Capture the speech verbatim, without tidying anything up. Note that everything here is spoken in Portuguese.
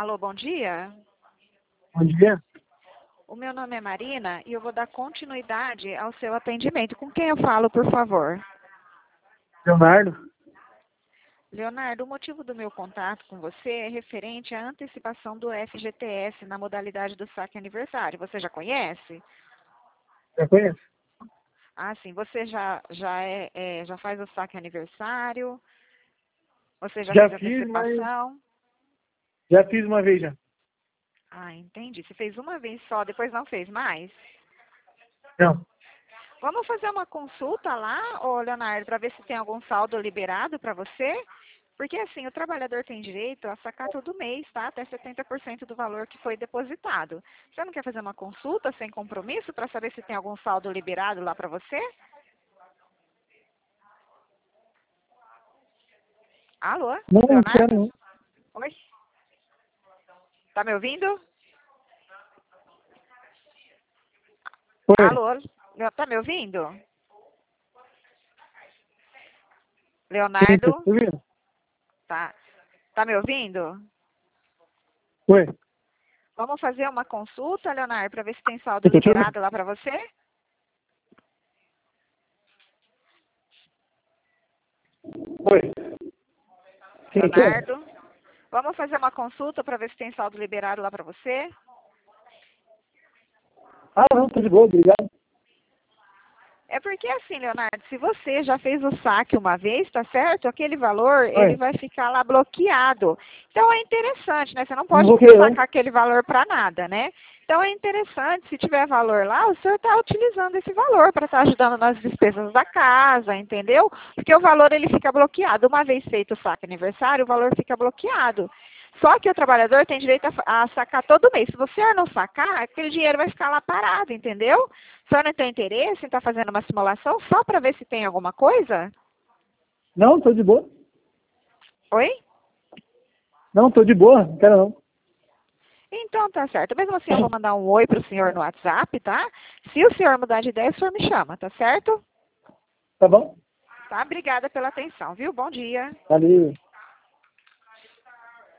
Alô, bom dia. Bom dia. O meu nome é Marina e eu vou dar continuidade ao seu atendimento. Com quem eu falo, por favor? Leonardo. Leonardo, o motivo do meu contato com você é referente à antecipação do F G T S na modalidade do saque aniversário. Você já conhece? Já conheço? Ah, sim. Você já, já, é, é, já faz o saque aniversário? Você já Já fez a fiz, mas antecipação? já fiz uma vez já. Ah, entendi. Você fez uma vez só, depois não fez mais? Não. Vamos fazer uma consulta lá, ô Leonardo, para ver se tem algum saldo liberado para você? Porque assim, o trabalhador tem direito a sacar todo mês, tá? Até setenta por cento do valor que foi depositado. Você não quer fazer uma consulta sem compromisso para saber se tem algum saldo liberado lá para você? Alô, Não, não quero Leonardo? não. Oi? Tá me ouvindo? Oi. Alô, Leo- tá me ouvindo? Sim, tô Leonardo, ouvindo. tá? Tá me ouvindo? Oi. Vamos fazer uma consulta, Leonardo, para ver se tem saldo Eu tô te ouvindo. liberado lá para você? Oi. Quem que é? Leonardo, vamos fazer uma consulta para ver se tem saldo liberado lá para você? Ah, não, tô de boa, obrigado. É porque assim, Leonardo, se você já fez o saque uma vez, tá certo? Aquele valor, ele Oi. vai ficar lá bloqueado. Então é interessante, né? Você não Não pode vou querer não. sacar aquele valor para nada, né? Então é interessante, se tiver valor lá, o senhor está utilizando esse valor para estar ajudando nas despesas da casa, entendeu? Porque o valor ele fica bloqueado. Uma vez feito o saque aniversário, o valor fica bloqueado. Só que o trabalhador tem direito a, a sacar todo mês. Se você não sacar, aquele dinheiro vai ficar lá parado, entendeu? O senhor não tem interesse em estar fazendo uma simulação só para ver se tem alguma coisa? Não, tô de boa. Oi? Não, tô de boa, não quero não. Então tá certo. Mesmo assim, eu vou mandar um oi para o senhor no WhatsApp, tá? Se o senhor mudar de ideia, o senhor me chama, tá certo? Tá bom? Tá? Obrigada pela atenção, viu? Bom dia. Valeu.